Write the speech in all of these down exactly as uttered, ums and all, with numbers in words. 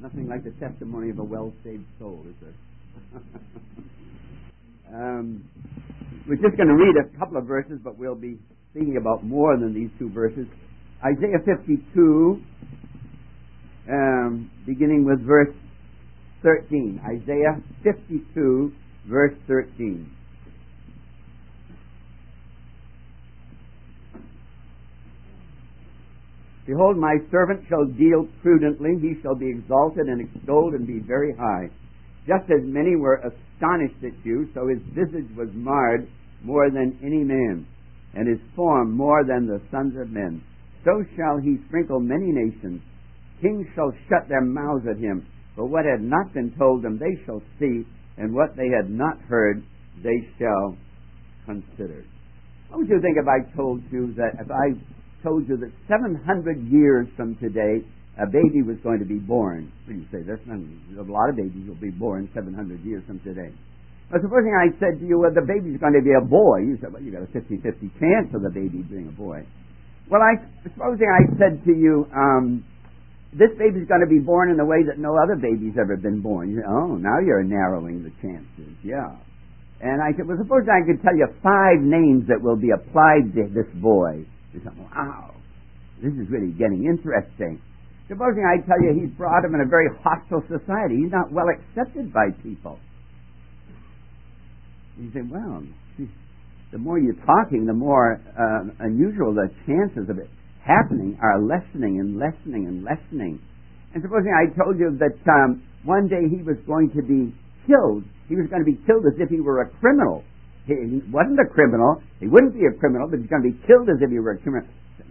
Nothing like the testimony of a well-saved soul, is there? um, we're just going to read a couple of verses, but we'll be speaking about more than these two verses. Isaiah fifty-two, um, beginning with verse thirteen. Isaiah fifty-two, verse thirteen. Behold, my servant shall deal prudently. He shall be exalted and extolled and be very high. Just as many were astonished at you, so his visage was marred more than any man, and his form more than the sons of men. So shall he sprinkle many nations. Kings shall shut their mouths at him. For what had not been told them they shall see, and what they had not heard they shall consider. What would you think if I told you that, if I told you that seven hundred years from today, a baby was going to be born? What do you say? There's a lot of babies will be born seven hundred years from today. But supposing I said to you, well, the baby's going to be a boy. You said, well, you got a fifty-fifty chance of the baby being a boy. Well, I supposing I said to you, um, this baby's going to be born in a way that no other baby's ever been born. You say, oh, now you're narrowing the chances. Yeah. And I said, well, suppose I could tell you five names that will be applied to this boy. You say, wow, this is really getting interesting. Supposing I tell you he's brought him in a very hostile society. He's not well accepted by people. You say, well, the more you're talking, the more uh, unusual the chances of it happening are lessening and lessening and lessening. And supposing I told you that um, one day he was going to be killed, he was going to be killed as if he were a criminal. He, he wasn't a criminal. He wouldn't be a criminal, but he's going to be killed as if he were a criminal.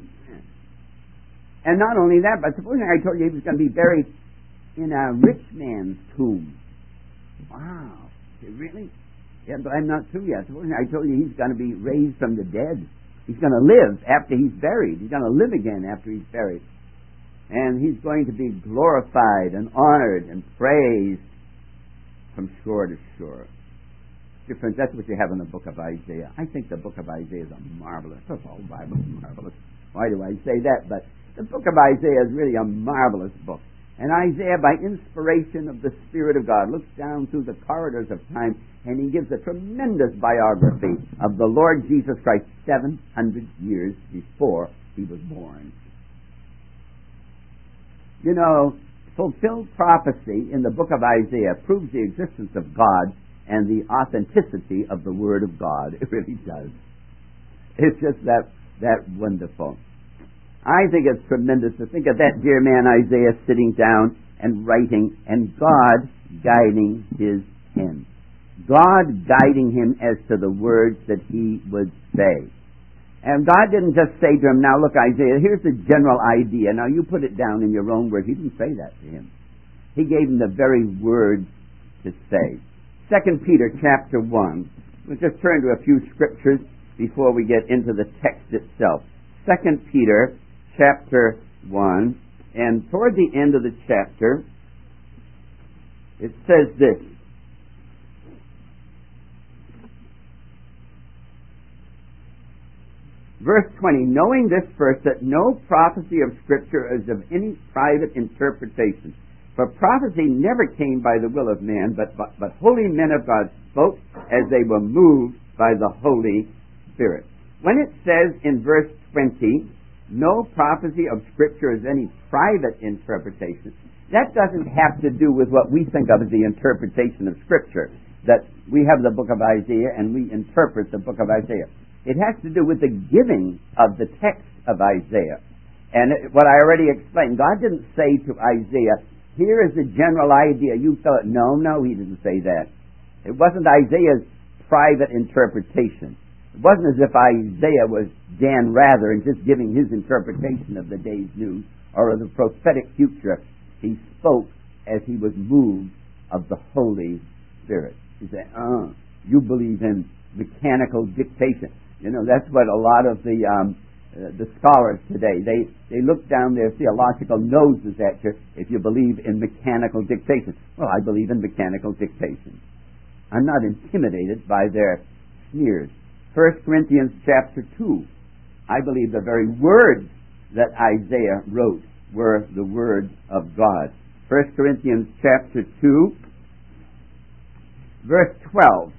And not only that, but supposing I told you he was going to be buried in a rich man's tomb. Wow. Really? Yeah, but I'm not through yet. Supposing I told you he's going to be raised from the dead. He's going to live after he's buried. He's going to live again after he's buried. And he's going to be glorified and honored and praised from shore to shore. Dear friends, that's what you have in the book of Isaiah. I think the book of Isaiah is a marvelous, the whole Bible is marvelous. Why do I say that? But the book of Isaiah is really a marvelous book. And Isaiah, by inspiration of the Spirit of God, looks down through the corridors of time and he gives a tremendous biography of the Lord Jesus Christ seven hundred years before he was born. You know, fulfilled prophecy in the book of Isaiah proves the existence of God and the authenticity of the Word of God. It really does. It's just that, that wonderful. I think it's tremendous to think of that dear man Isaiah sitting down and writing, and God guiding his pen. God guiding him as to the words that he would say. And God didn't just say to him, now look Isaiah, here's the general idea. Now you put it down in your own words. He didn't say that to him. He gave him the very words to say. Second Peter chapter one. We'll just turn to a few scriptures before we get into the text itself. Second Peter chapter one, and toward the end of the chapter, it says this. Verse twenty, knowing this first, that no prophecy of Scripture is of any private interpretation. For prophecy never came by the will of man, but, but, but holy men of God spoke as they were moved by the Holy Spirit. When it says in verse twenty, no prophecy of Scripture is any private interpretation, that doesn't have to do with what we think of as the interpretation of Scripture, that we have the book of Isaiah and we interpret the book of Isaiah. It has to do with the giving of the text of Isaiah. And what I already explained, God didn't say to Isaiah, here is the general idea. You thought, no, no, he didn't say that. It wasn't Isaiah's private interpretation. It wasn't as if Isaiah was Dan Rather and just giving his interpretation of the day's news or of the prophetic future. He spoke as he was moved of the Holy Spirit. He said, oh, you believe in mechanical dictation. You know, that's what a lot of the um, uh, the scholars today, they, they look down their theological noses at you if you believe in mechanical dictation. Well, I believe in mechanical dictation. I'm not intimidated by their sneers. First Corinthians chapter two, I believe the very words that Isaiah wrote were the words of God. First Corinthians chapter two, verse twelve.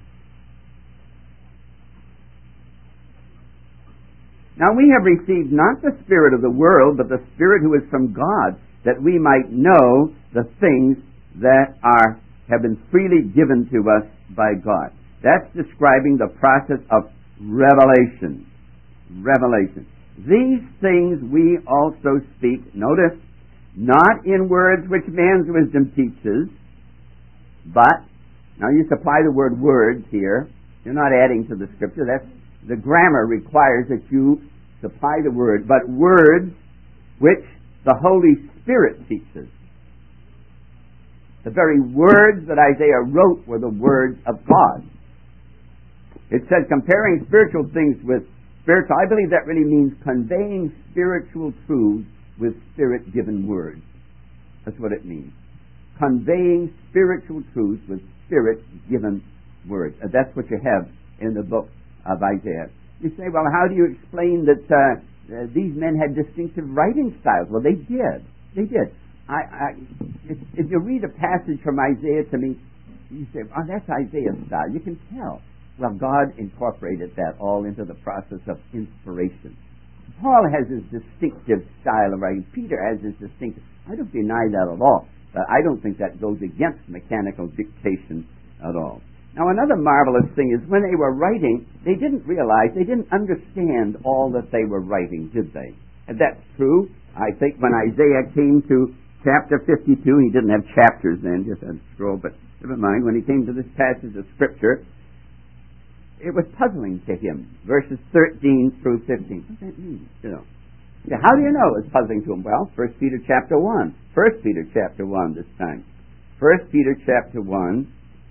Now we have received not the spirit of the world, but the Spirit who is from God, that we might know the things that are have been freely given to us by God. That's describing the process of revelation. Revelation. These things we also speak, notice, not in words which man's wisdom teaches, but, now you supply the word words here. You're not adding to the Scripture. That's the grammar requires that you supply the word, but words which the Holy Spirit teaches. The very words that Isaiah wrote were the words of God. It said comparing spiritual things with spiritual. I believe that really means conveying spiritual truths with Spirit-given words. That's what it means. Conveying spiritual truths with Spirit-given words. And that's what you have in the book of Isaiah. You say, well, how do you explain that uh, uh, these men had distinctive writing styles? Well, they did. They did. I, I, if, if you read a passage from Isaiah to me, you say, oh, that's Isaiah's style. You can tell. Well, God incorporated that all into the process of inspiration. Paul has his distinctive style of writing. Peter has his distinctive. I don't deny that at all. But I don't think that goes against mechanical dictation at all. Now, another marvelous thing is when they were writing, they didn't realize, they didn't understand all that they were writing, did they? And that's true. I think when Isaiah came to chapter fifty-two, he didn't have chapters then, just a scroll, but never mind. When he came to this passage of Scripture, it was puzzling to him, verses thirteen through fifteen. What does that mean? You know. Yeah, how do you know it was puzzling to him? Well, First Peter chapter one. First Peter chapter one this time. First Peter chapter one.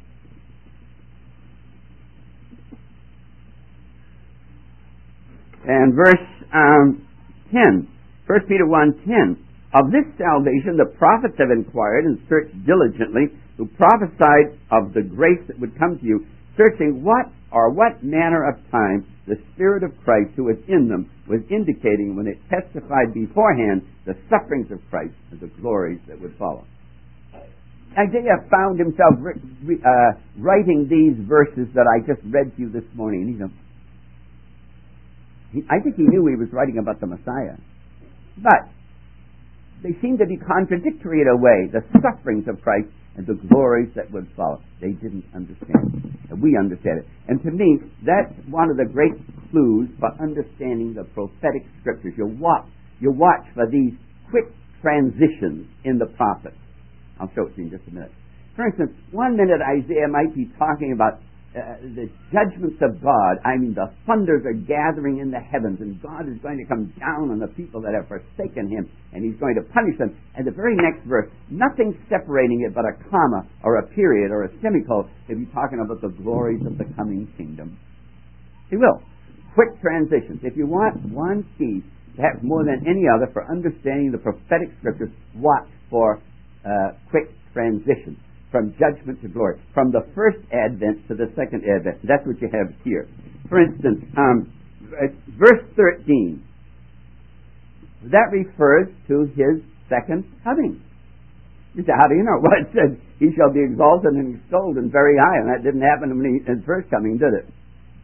And verse um, ten. First Peter one ten. Of this salvation the prophets have inquired and searched diligently, who prophesied of the grace that would come to you, searching what or what manner of time the Spirit of Christ who was in them was indicating when it testified beforehand the sufferings of Christ and the glories that would follow. Isaiah found himself uh, writing these verses that I just read to you this morning. You know, he, I think he knew he was writing about the Messiah. But they seem to be contradictory in a way, the sufferings of Christ and the glories that would follow. They didn't understand. And we understand it. And to me, that's one of the great clues for understanding the prophetic Scriptures. You watch, you watch for these quick transitions in the prophets. I'll show it to you in just a minute. For instance, one minute Isaiah might be talking about uh, the judgments of God. I mean, the thunders are gathering in the heavens, and God is going to come down on the people that have forsaken Him, and He's going to punish them. And the very next verse, nothing separating it but a comma or a period or a semicolon, if you're talking about the glories of the coming kingdom. He will. Quick transitions. If you want one key, perhaps more than any other, for understanding the prophetic Scriptures, watch for uh, quick transitions. From judgment to glory, from the first advent to the second advent. That's what you have here. For instance, um, verse thirteen, that refers to His second coming. You say, how do you know? Well, it said, He shall be exalted and extolled and very high, and that didn't happen when He, His first coming, did it?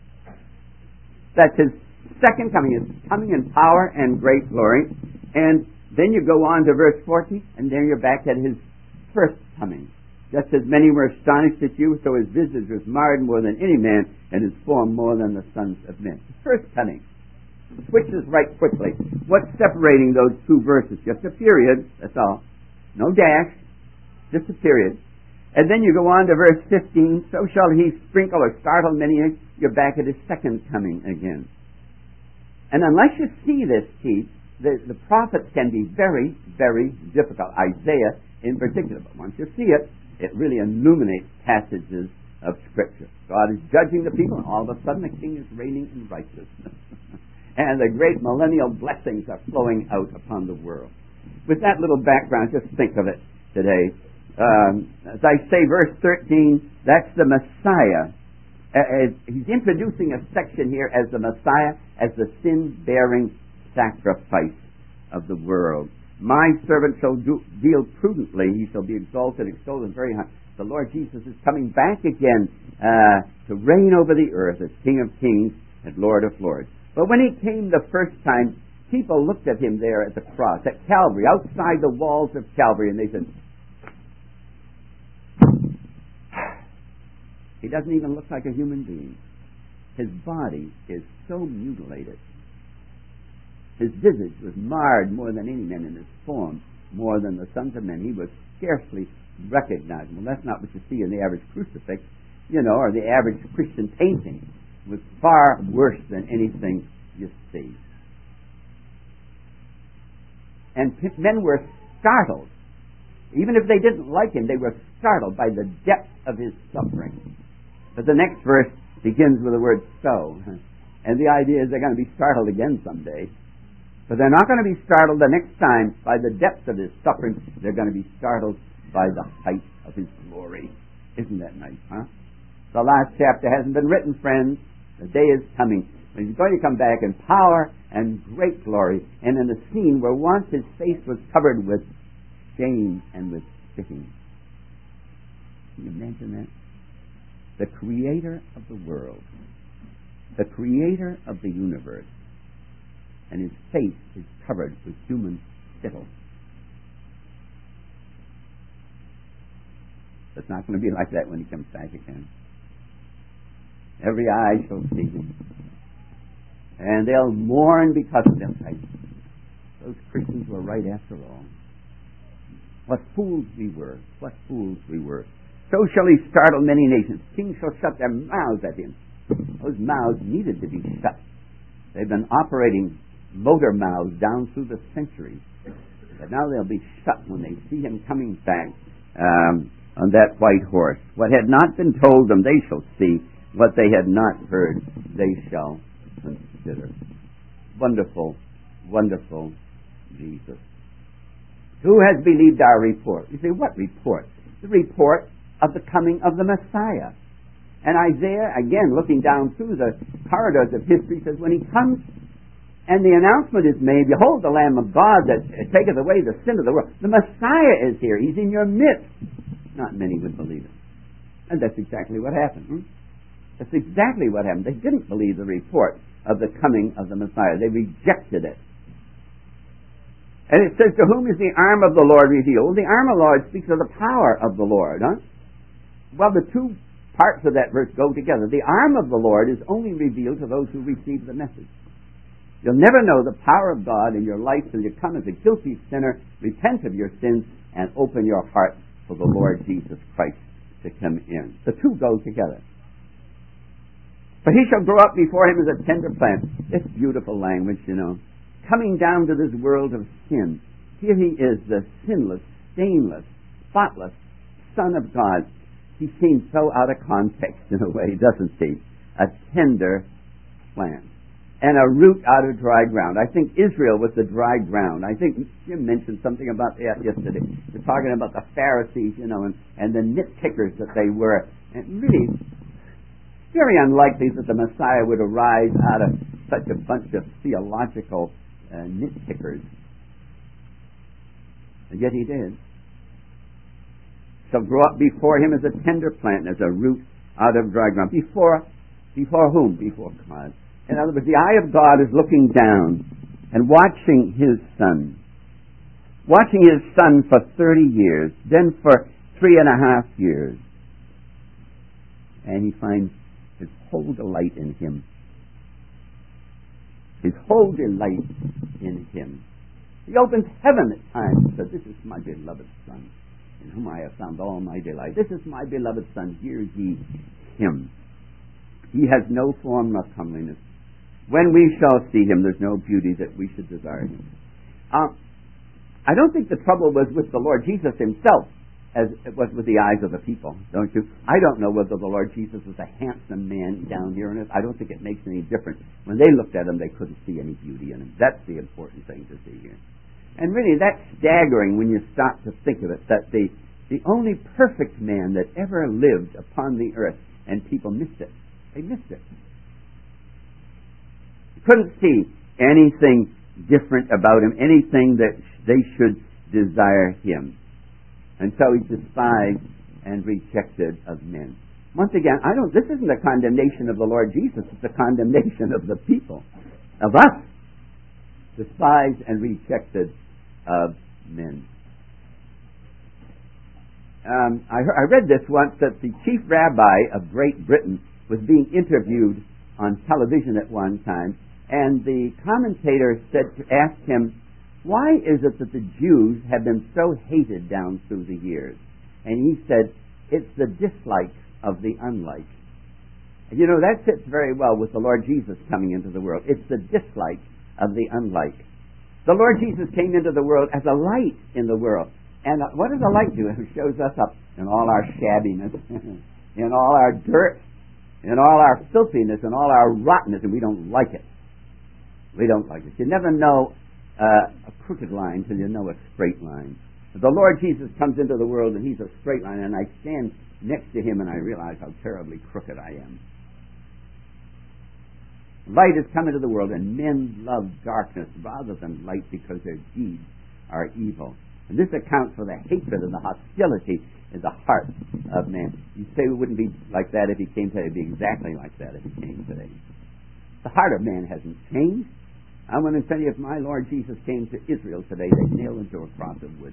That's His second coming, His coming in power and great glory. And then you go on to verse fourteen, and there you're back at His first coming. Just as many were astonished at you, so His visage was marred more than any man, and His form more than the sons of men. His first coming. Switches right quickly. What's separating those two verses? Just a period, that's all. No dash, just a period. And then you go on to verse fifteen, so shall He sprinkle or startle many, you're back at His second coming again. And unless you see this, Keith, the, the prophets can be very, very difficult. Isaiah in particular. But once you see it, it really illuminates passages of Scripture. God is judging the people, and all of a sudden the king is reigning in righteousness. And the great millennial blessings are flowing out upon the world. With that little background, just think of it today. Um, as I say, verse thirteen, that's the Messiah. As he's introducing a section here as the Messiah, as the sin-bearing sacrifice of the world. My servant shall do, deal prudently. He shall be exalted, extolled, and very high. The Lord Jesus is coming back again uh, to reign over the earth as King of kings and Lord of lords. But when he came the first time, people looked at him there at the cross, at Calvary, outside the walls of Calvary, and they said, he doesn't even look like a human being. His body is so mutilated. His visage was marred more than any man, in his form more than the sons of men. He was scarcely recognizable. That's not what you see in the average crucifix, you know, or the average Christian painting. It was far worse than anything you see. And men were startled. Even if they didn't like him, they were startled by the depth of his suffering. But the next verse begins with the word so. And the idea is they're going to be startled again someday. But they're not going to be startled the next time by the depth of his suffering. They're going to be startled by the height of his glory. Isn't that nice, huh? The last chapter hasn't been written, friends. The day is coming when he's going to come back in power and great glory, and in a scene where once his face was covered with shame and with spitting. Can you imagine that? The creator of the world, the creator of the universe, and his face is covered with human spittle. It's not going to be like that when he comes back again. Every eye shall see him. And they'll mourn because of them. Those Christians were right after all. What fools we were. What fools we were. So shall he startle many nations. Kings shall shut their mouths at him. Those mouths needed to be shut. They've been operating motor mouths down through the centuries. But now they'll be shut when they see him coming back um, on that white horse. What had not been told them, they shall see. What they had not heard, they shall consider. Wonderful, wonderful Jesus. Who has believed our report? You say, what report? The report of the coming of the Messiah. And Isaiah, again, looking down through the corridors of history, says, when he comes and the announcement is made, behold the Lamb of God that taketh away the sin of the world. The Messiah is here. He's in your midst. Not many would believe it. And that's exactly what happened. Hmm? That's exactly what happened. They didn't believe the report of the coming of the Messiah. They rejected it. And it says, to whom is the arm of the Lord revealed? The arm of the Lord speaks of the power of the Lord. Huh? Well, the two parts of that verse go together. The arm of the Lord is only revealed to those who receive the message. You'll never know the power of God in your life till you come as a guilty sinner, repent of your sins, and open your heart for the Lord Jesus Christ to come in. The two go together. For he shall grow up before him as a tender plant. It's beautiful language, you know. Coming down to this world of sin. Here he is, the sinless, stainless, spotless Son of God. He seems so out of context in a way, doesn't he? A tender plant. And a root out of dry ground. I think Israel was the dry ground. I think Jim mentioned something about that yesterday. We're talking about the Pharisees, you know, and, and the nitpickers that they were. And really, very unlikely that the Messiah would arise out of such a bunch of theological uh, nitpickers. And yet he did. Shall grow up before him as a tender plant, as a root out of dry ground. Before, before whom? Before God. In other words, the eye of God is looking down and watching his Son. Watching his Son for thirty years, then for three and a half years. And he finds his whole delight in him. His whole delight in him. He opens heaven at times and says, this is my beloved Son, in whom I have found all my delight. This is my beloved Son, hear ye him. He has no form nor comeliness. When we shall see him, there's no beauty that we should desire him. Uh, I don't think the trouble was with the Lord Jesus himself as it was with the eyes of the people, don't you? I don't know whether the Lord Jesus was a handsome man down here on earth. I don't think it makes any difference. When they looked at him, they couldn't see any beauty in him. That's the important thing to see here. And really, that's staggering when you stop to think of it, that the, the only perfect man that ever lived upon the earth, and people missed it. They missed it. Couldn't see anything different about him, anything that they should desire him. And so he's despised and rejected of men. Once again, I don't. This isn't a condemnation of the Lord Jesus. It's a condemnation of the people, of us, despised and rejected of men. Um, I, I read this once, that the chief rabbi of Great Britain was being interviewed on television at one time, and the commentator said to ask him, why is it that the Jews have been so hated down through the years? And he said, it's the dislike of the unlike. And you know, that fits very well with the Lord Jesus coming into the world. It's the dislike of the unlike. The Lord Jesus came into the world as a light in the world. And what does a light do? It shows us up in all our shabbiness, in all our dirt, in all our filthiness, in all our rottenness, and we don't like it. We don't like it. You never know uh, a crooked line till you know a straight line. The Lord Jesus comes into the world and he's a straight line, and I stand next to him and I realize how terribly crooked I am. Light has come into the world, and men love darkness rather than light because their deeds are evil. And this accounts for the hatred and the hostility in the heart of man. You say it wouldn't be like that if he came today. It would be exactly like that if he came today. The heart of man hasn't changed. I want to tell you, if my Lord Jesus came to Israel today, they'd nail him to a cross of wood.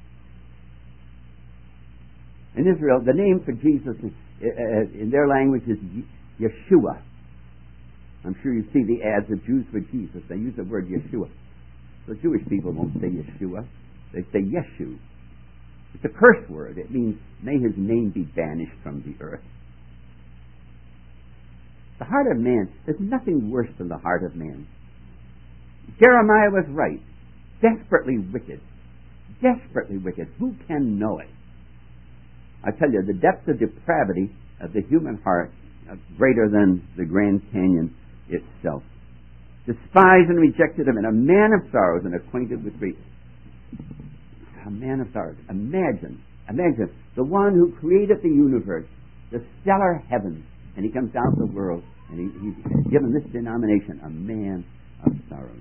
In Israel, the name for Jesus is, uh, in their language is Yeshua. I'm sure you see the ads of Jews for Jesus. They use the word Yeshua. The Jewish people won't say Yeshua. They say Yeshu. It's a curse word. It means, may his name be banished from the earth. The heart of man, there's nothing worse than the heart of man. Jeremiah was right. Desperately wicked. Desperately wicked. Who can know it? I tell you, the depth of depravity of the human heart is greater than the Grand Canyon itself. Despised and rejected of men, a man of sorrows and acquainted with grief. A man of sorrows. Imagine, imagine the one who created the universe, the stellar heavens, and he comes down to the world, and he, he's given this denomination, a man of sorrows.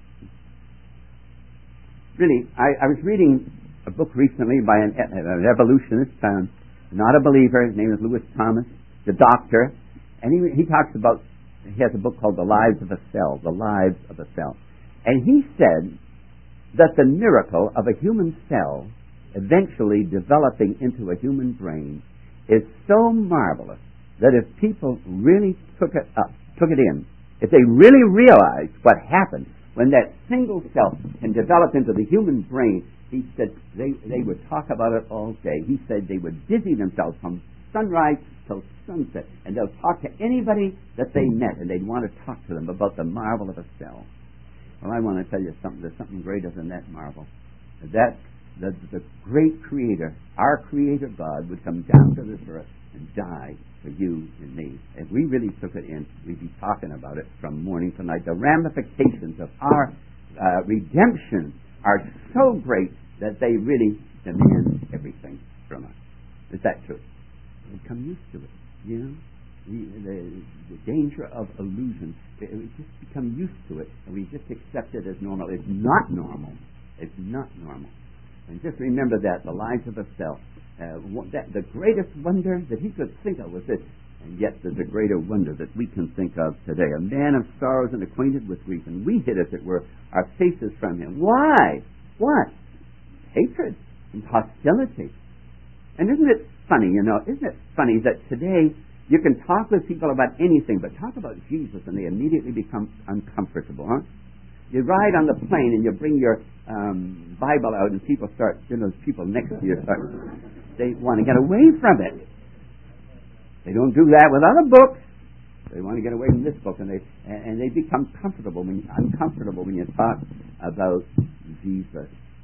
Really, I, I was reading a book recently by an, an evolutionist, um, not a believer. His name is Lewis Thomas, the doctor, and he he talks about, he has a book called The Lives of a Cell, The Lives of a Cell, and he said that the miracle of a human cell eventually developing into a human brain is so marvelous that if people really took it up, took it in, if they really realized what happened when that single cell can develop into the human brain, he said they, they would talk about it all day. He said they would busy themselves from sunrise till sunset, and they'll talk to anybody that they met, and they'd want to talk to them about the marvel of a cell. Well, I want to tell you something. There's something greater than that marvel. That the, the great Creator, our Creator God, would come down to this earth and die for you and me. If we really took it in, we'd be talking about it from morning to night. The ramifications of our uh, redemption are so great that they really demand everything from us. Is that true? We become used to it, you know? The, the, the danger of illusion. We just become used to it, and we just accept it as normal. It's not normal. It's not normal. And just remember that, the lives of a cell. Uh, that, the greatest wonder that he could think of was this, and yet there's a greater wonder that we can think of today. A man of sorrows and acquainted with grief, and we hid, as it were, our faces from him. Why? What? Hatred and hostility. And isn't it funny, you know, isn't it funny that today you can talk with people about anything, but talk about Jesus and they immediately become uncomfortable, huh? You ride on the plane and you bring your um, Bible out and people start, you know, people next to you start, they want to get away from it. They don't do that with other books. They want to get away from this book, and they and they become comfortable when uncomfortable when you talk about Jesus.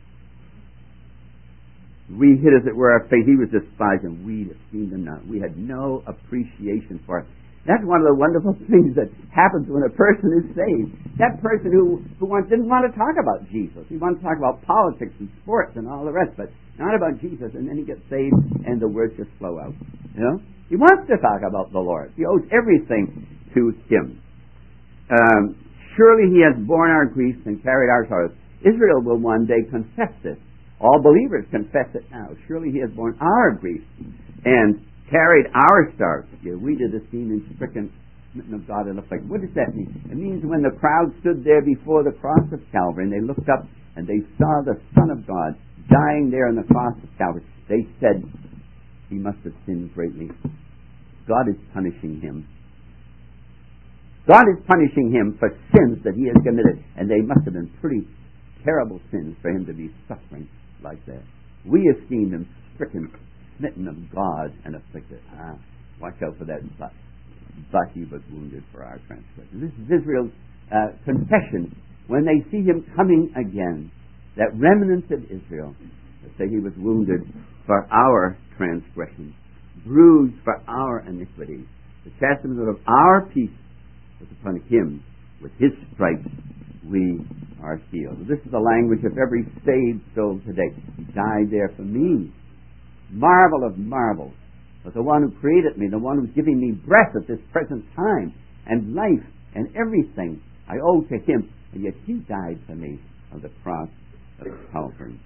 We hid, as it were, our faith. He was despised, and we esteemed him not. We had no appreciation for it. That's one of the wonderful things that happens when a person is saved. That person who, who once didn't want to talk about Jesus. He wanted to talk about politics and sports and all the rest, but not about Jesus. And then he gets saved, and the words just flow out. You know? He wants to talk about the Lord. He owes everything to him. Um, Surely he has borne our griefs and carried our sorrows. Israel will one day confess this. All believers confess it now. Surely he has borne our griefs and carried our sorrows. We did a scene in stricken, smitten of God and afflicted. What does that mean? It means when the crowd stood there before the cross of Calvary and they looked up and they saw the Son of God dying there on the cross of Calvary, they said, he must have sinned greatly. God is punishing him. God is punishing him for sins that he has committed, and they must have been pretty terrible sins for him to be suffering like that. We esteem him stricken, smitten of God, and afflicted. Ah, watch out for that but. But he was wounded for our transgressions. This is Israel's uh, confession when they see him coming again. That remnant of Israel, that say he was wounded for our transgressions, bruised for our iniquities. The chastisement of our peace was upon him. With his stripes we are healed. This is the language of every saved soul today. He died there for me. Marvel of marvels. But the one who created me, the one who's giving me breath at this present time, and life, and everything, I owe to him. And yet he died for me on the cross of Calvary.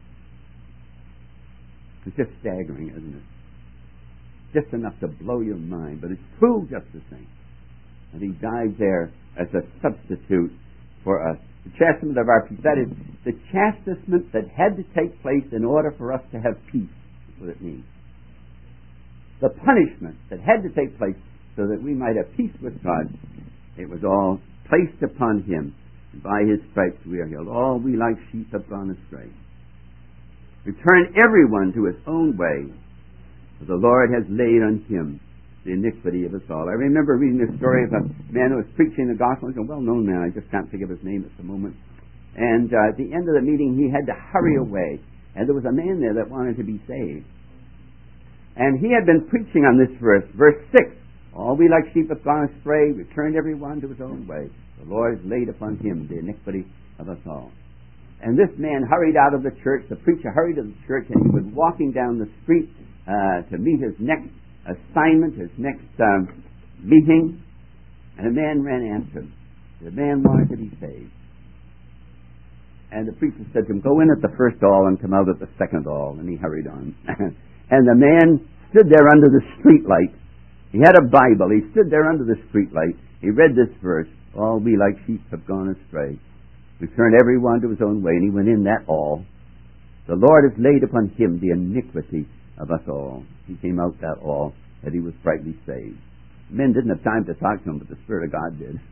It's just staggering, isn't it? Just enough to blow your mind, but it's true just the same. And he died there as a substitute for us. The chastisement of our peace, that is, the chastisement that had to take place in order for us to have peace, is what it means. The punishment that had to take place so that we might have peace with God, it was all placed upon him. And by his stripes we are healed. All we like sheep have gone astray. Return everyone to his own way, for the Lord has laid on him the iniquity of us all. I remember reading this story of a man who was preaching the gospel. He's a well-known man. I just can't think of his name at the moment. And uh, at the end of the meeting, he had to hurry away. And there was a man there that wanted to be saved. And he had been preaching on this verse, verse six. All we like sheep have gone astray, returned everyone to his own way. The Lord has laid upon him the iniquity of us all. And this man hurried out of the church. The preacher hurried to the church, and he was walking down the street uh, to meet his next assignment, his next um, meeting. And a man ran after him. The man wanted to be saved. And the preacher said to him, go in at the first all and come out at the second all. And he hurried on. And the man stood there under the street light. He had a Bible. He stood there under the street light. He read this verse, all we like sheep have gone astray. Return every one to his own way. And he went in that all. The Lord has laid upon him the iniquity of us all. He came out that all, that he was brightly saved. Men didn't have time to talk to him, but the Spirit of God did.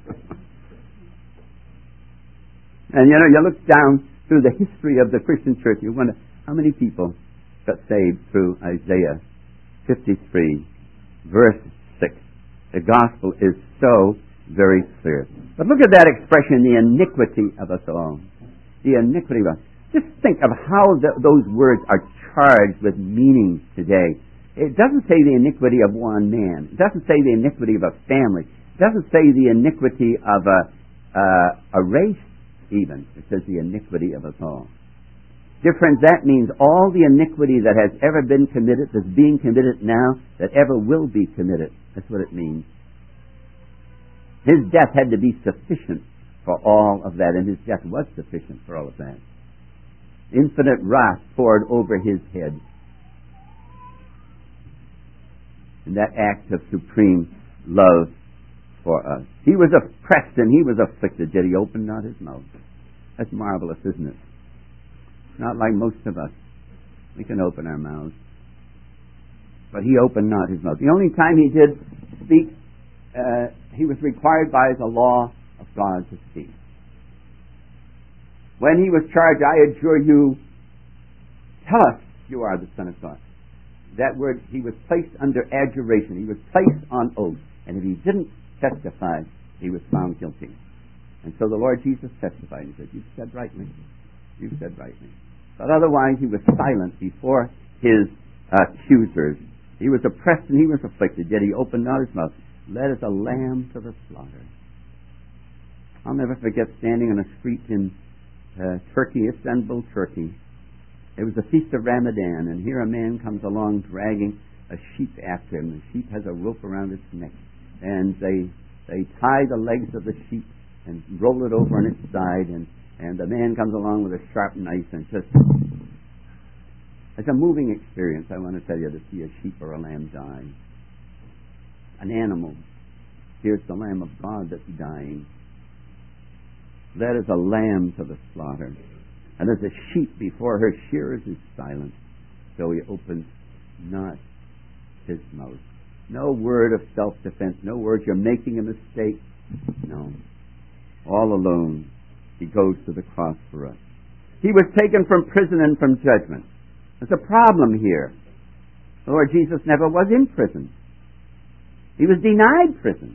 And you know, you look down through the history of the Christian church, you wonder how many people got saved through Isaiah fifty-three, verse six. The gospel is so very clear. But look at that expression, the iniquity of us all. The iniquity of us. Just think of how the, those words are charged with meaning today. It doesn't say the iniquity of one man. It doesn't say the iniquity of a family. It doesn't say the iniquity of a, uh, a race even. It says the iniquity of us all. Dear friends, that means all the iniquity that has ever been committed, that's being committed now, that ever will be committed. That's what it means. His death had to be sufficient for all of that, and his death was sufficient for all of that. Infinite wrath poured over his head. In that act of supreme love for us. He was oppressed and he was afflicted, yet he opened not his mouth. That's marvelous, isn't it? Not like most of us. We can open our mouths. But he opened not his mouth. The only time he did speak, uh, he was required by the law of God to speak. When he was charged, I adjure you, tell us you are the Son of God. That word, he was placed under adjuration. He was placed on oath. And if he didn't testify, he was found guilty. And so the Lord Jesus testified. He said, you've said rightly. You've said rightly. But otherwise, he was silent before his accusers. He was oppressed and he was afflicted, yet he opened not his mouth. Led as a lamb to the slaughter. I'll never forget standing on a street in uh, Turkey, Istanbul, Turkey. It was the Feast of Ramadan, and here a man comes along dragging a sheep after him. The sheep has a rope around its neck, and they they tie the legs of the sheep, and roll it over on its side, and, and the man comes along with a sharp knife and just... It's a moving experience, I want to tell you, to see a sheep or a lamb die. An animal. Here's the Lamb of God that's dying. That is a lamb to the slaughter. And as a sheep before her shearers is silent, so he opens not his mouth. No word of self-defense, no word, you're making a mistake. No. All alone, he goes to the cross for us. He was taken from prison and from judgment. There's a problem here. The Lord Jesus never was in prison. He was denied prison.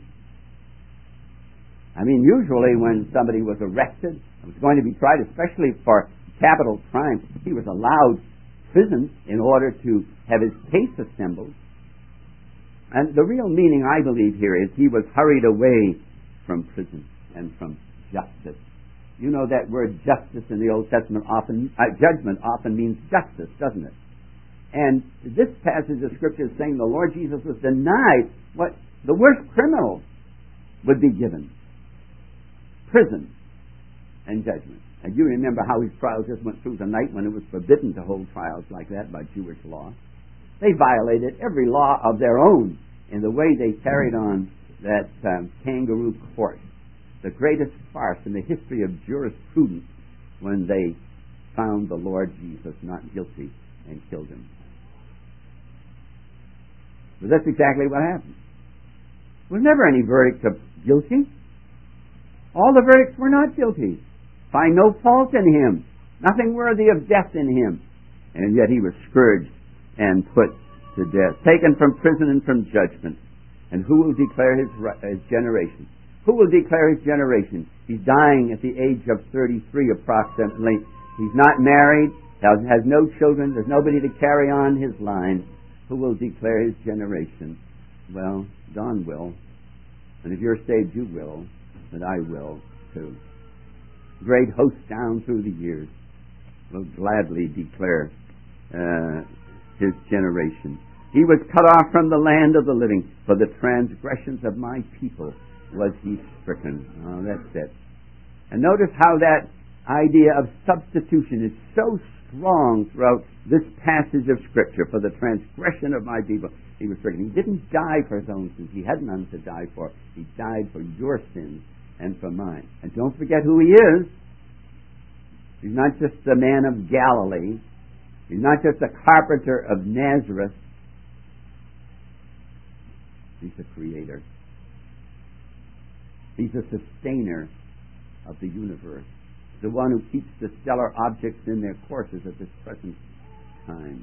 I mean, usually when somebody was arrested and was going to be tried, especially for capital crime, he was allowed prison in order to have his case assembled. And the real meaning, I believe, here is he was hurried away from prison and from justice. You know that word justice in the Old Testament often, uh, judgment often means justice, doesn't it? And this passage of Scripture is saying the Lord Jesus was denied what the worst criminals would be given. Prison and judgment. And you remember how his trial just went through the night when it was forbidden to hold trials like that by Jewish law. They violated every law of their own in the way they carried on that um, kangaroo court, the greatest farce in the history of jurisprudence, when they found the Lord Jesus not guilty and killed him. But that's exactly what happened. There was never any verdict of guilty. All the verdicts were not guilty. Find no fault in him. Nothing worthy of death in him. And yet he was scourged and put to death, taken from prison and from judgment. And who will declare his, his generation? Who will declare his generation? He's dying at the age of thirty-three approximately. He's not married, has, has no children, there's nobody to carry on his line. Who will declare his generation? Well, Don will. And if you're saved, you will. And I will, too. Great hosts down through the years will gladly declare uh, his generation. He was cut off from the land of the living. For the transgressions of my people was he stricken. Oh, that's it. And notice how that idea of substitution is so strong throughout this passage of Scripture. For the transgression of my people, he was stricken. He didn't die for his own sins. He had none to die for. He died for your sins and for mine. And don't forget who he is. He's not just the man of Galilee. He's not just a carpenter of Nazareth. He's the creator. He's the sustainer of the universe. The one who keeps the stellar objects in their courses at this present time.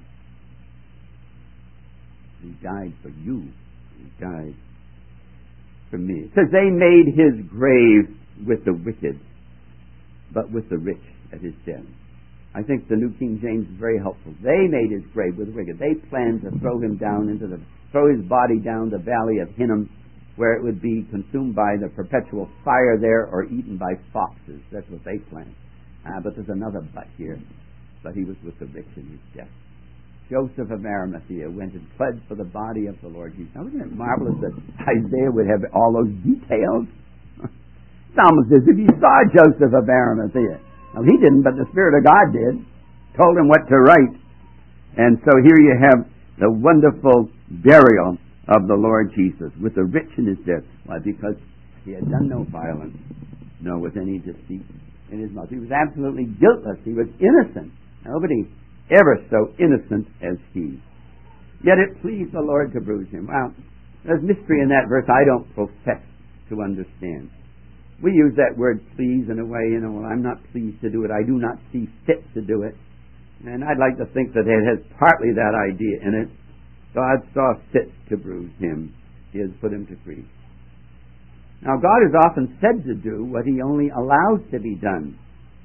He died for you. He died for me. It says they made his grave with the wicked, but with the rich at his death. I think the New King James is very helpful. They made his grave with the wicked. They planned to throw him down into the, throw his body down the valley of Hinnom, where it would be consumed by the perpetual fire there or eaten by foxes. That's what they planned. Uh, but there's another but here. But he was with the rich in his death. Joseph of Arimathea went and pled for the body of the Lord Jesus. Now, isn't it marvelous that Isaiah would have all those details? It's almost as if he saw Joseph of Arimathea. Now, he didn't, but the Spirit of God did. Told him what to write. And so here you have the wonderful burial of the Lord Jesus with the rich in his death. Why? Because he had done no violence, no with any deceit in his mouth. He was absolutely guiltless. He was innocent. Nobody ever so innocent as he. Yet it pleased the Lord to bruise him. Well, there's mystery in that verse I don't profess to understand. We use that word please in a way, you know, well, I'm not pleased to do it. I do not see fit to do it. And I'd like to think that it has partly that idea in it. God saw fit to bruise him. He has put him to grief. Now, God is often said to do what he only allows to be done.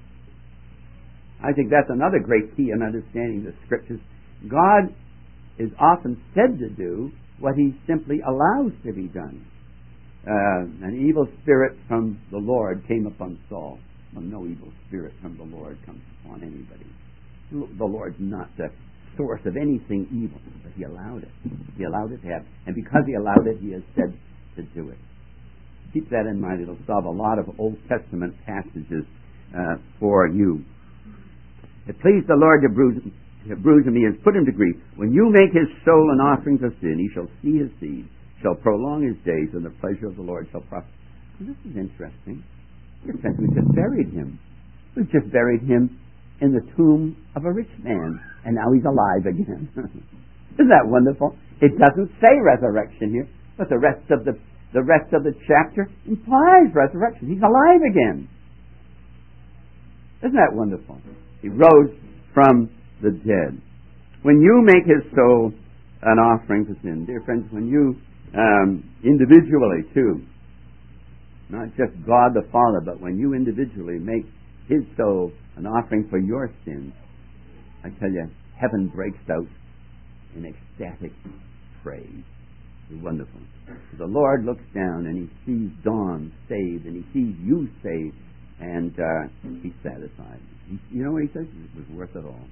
I think that's another great key in understanding the Scriptures. God is often said to do what he simply allows to be done. Uh, an evil spirit from the Lord came upon Saul. Well, no evil spirit from the Lord comes upon anybody. The Lord's not the source of anything evil, but he allowed it. He allowed it to happen. And because he allowed it, he has said to do it. Keep that in mind. It'll solve a lot of Old Testament passages uh, for you. It pleased the Lord to bruise, to bruise him. He has put him to grief. When you make his soul an offering for sin, he shall see his seed, shall prolong his days, and the pleasure of the Lord shall prosper. Well, this is interesting. Your friends, we just buried him. We've just buried him in the tomb of a rich man, and now he's alive again. Isn't that wonderful? It doesn't say resurrection here, but the rest of the the rest of the chapter implies resurrection. He's alive again. Isn't that wonderful? He rose from the dead. When you make his soul an offering for sin, dear friends, when you um, individually too, not just God the Father, but when you individually make his soul an offering for your sins, I tell you, heaven breaks out in ecstatic praise. It's wonderful. The Lord looks down and he sees Dawn saved, and he sees you saved, and uh, he's satisfied. He, you know what he says? It was worth it all.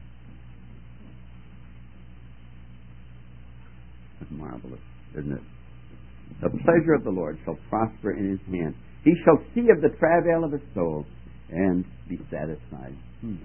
That's marvelous, isn't it? The pleasure of the Lord shall prosper in his hand. He shall see of the travail of his soul and be satisfied. Hmm.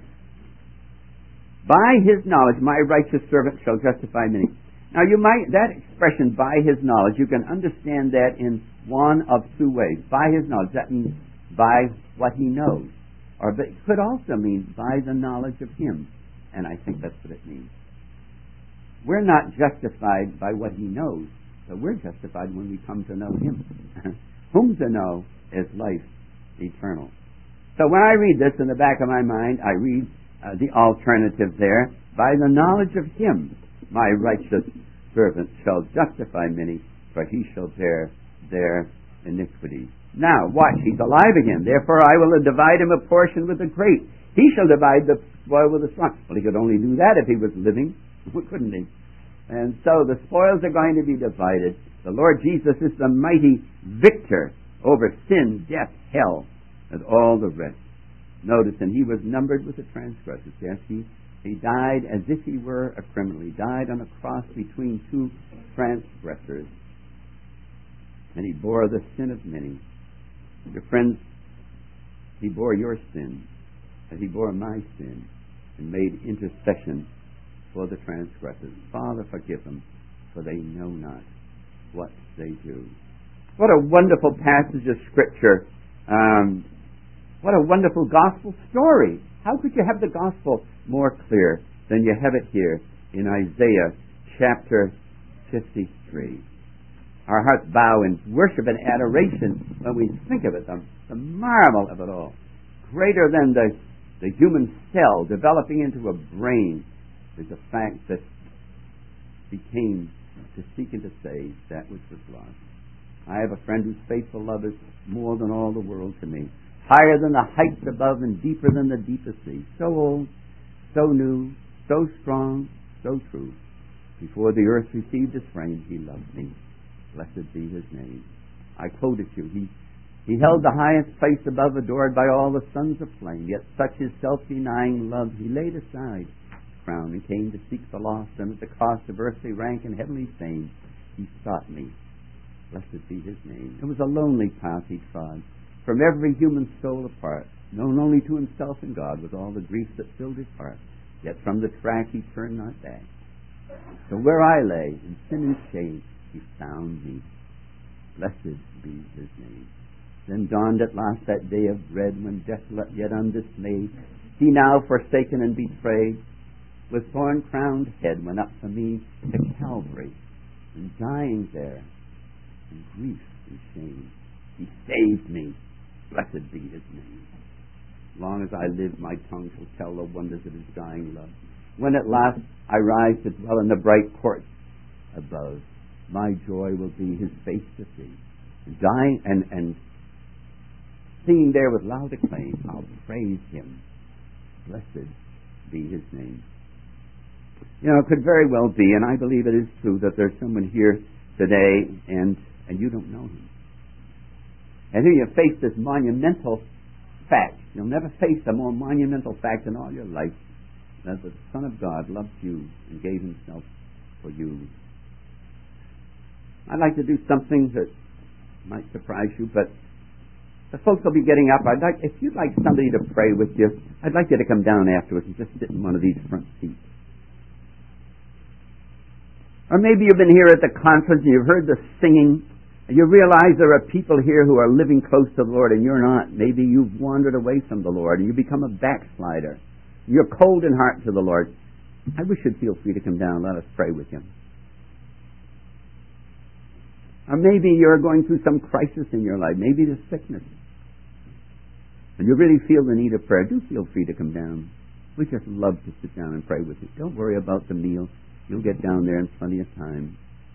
By his knowledge, my righteous servant shall justify many. Now, you might, that expression, by his knowledge, you can understand that in one of two ways. By his knowledge, that means by what he knows. Or but it could also mean by the knowledge of him. And I think that's what it means. We're not justified by what he knows, but we're justified when we come to know him. Whom to know is life eternal. So when I read this in the back of my mind, I read uh, the alternative there. By the knowledge of him, my righteous servant shall justify many, for he shall bear their iniquities. Now, watch, he's alive again. Therefore I will divide him a portion with the great. He shall divide the spoil with the strong. Well, he could only do that if he was living, couldn't he? And so the spoils are going to be divided. The Lord Jesus is the mighty victor over sin, death, hell, and all the rest. Notice, and he was numbered with the transgressors. Yes, he, he died as if he were a criminal. He died on a cross between two transgressors. And he bore the sin of many. Your friends, he bore your sin, and he bore my sin, and made intercession for the transgressors. Father, forgive them, for they know not what they do. What a wonderful passage of Scripture. Um, what a wonderful gospel story. How could you have the gospel more clear than you have it here in Isaiah chapter fifty-three? Our hearts bow in worship and adoration when we think of it, the, the marvel of it all. Greater than the, the human cell developing into a brain is the fact that he came to seek and to save that which was lost. I have a friend whose faithful love is more than all the world to me, higher than the heights above and deeper than the deepest sea. So old, so new, so strong, so true. Before the earth received its frame, he loved me. Blessed be his name. I quoted you. He, he held the highest place above, adored by all the sons of flame. Yet such his self-denying love he laid aside, crown, and came to seek the lost. And at the cost of earthly rank and heavenly fame, he sought me. Blessed be his name. It was a lonely path he trod, from every human soul apart, known only to himself and God, with all the grief that filled his heart. Yet from the track he turned not back. So where I lay, in sin and shame, he found me. Blessed be his name. Then dawned at last that day of dread, when desolate yet undismayed, he now forsaken and betrayed, with thorn-crowned head went up for me to Calvary, and dying there in grief and shame, he saved me. Blessed be his name. As long as I live, my tongue shall tell the wonders of his dying love. When at last I rise to dwell in the bright courts above, my joy will be his face to see. And dying and, and singing there with loud acclaim, I'll praise him. Blessed be his name. You know, it could very well be, and I believe it is true, that there's someone here today and, and you don't know him. And here you face this monumental fact. You'll never face a more monumental fact in all your life, that the Son of God loved you and gave himself for you. I'd like to do something that Might surprise you, but the folks will be getting up. I'd like, if you'd like somebody to pray with you, I'd like you to come down afterwards and just sit in one of these front seats. Or maybe you've been here at the conference and you've heard the singing, and you realize there are people here who are living close to the Lord and you're not. Maybe you've wandered away from the Lord and you become a backslider. You're cold in heart to the Lord. I wish you'd feel free to come down and let us pray with you. Or maybe you're going through some crisis in your life. Maybe there's sickness. And you really feel the need of prayer. Do feel free to come down. We just love to sit down and pray with you. Don't worry about the meal. You'll get down there in plenty of time.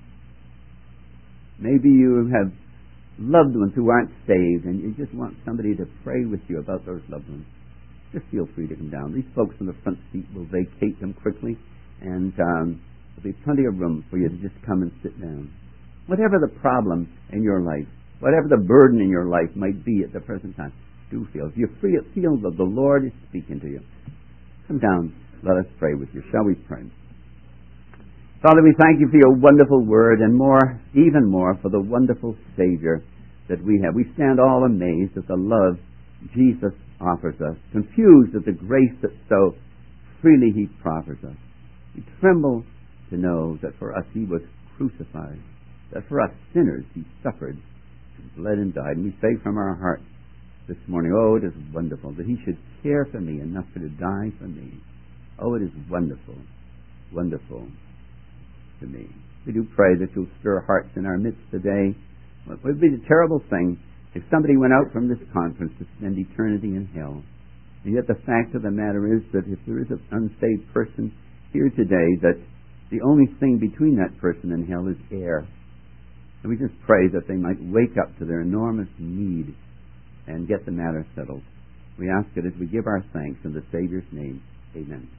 Maybe you have loved ones who aren't saved and you just want somebody to pray with you about those loved ones. Just feel free to come down. These folks in the front seat will vacate them quickly, and um, there'll be plenty of room for you to just come and sit down. Whatever the problem in your life, whatever the burden in your life might be at the present time, do feel. If you feel, feel that the Lord is speaking to you, come down, let us pray with you. Shall we pray? Father, we thank you for your wonderful word, and more, even more, for the wonderful Savior that we have. We stand all amazed at the love Jesus offers us, confused at the grace that so freely he proffers us. We tremble to know that for us he was crucified, that for us sinners he suffered, bled and died. And we say from our hearts this morning, oh, it is wonderful that he should care for me enough to die for me. Oh, it is wonderful, wonderful to me. We do pray that you'll stir hearts in our midst today. It would be a terrible thing if somebody went out from this conference to spend eternity in hell. And yet the fact of the matter is that if there is an unsaved person here today, that the only thing between that person and hell is air. And we just pray that they might wake up to their enormous need and get the matter settled. We ask it as we give our thanks in the Savior's name. Amen.